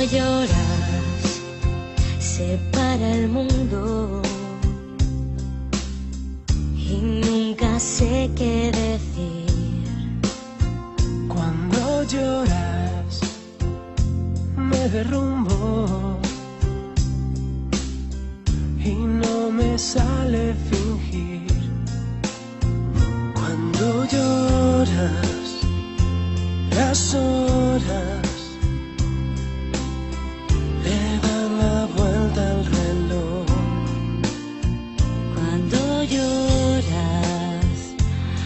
lloras se para el mundo y nunca sé qué decir. Cuando lloras me derrumbo y no me sale fingir. Cuando lloras las horas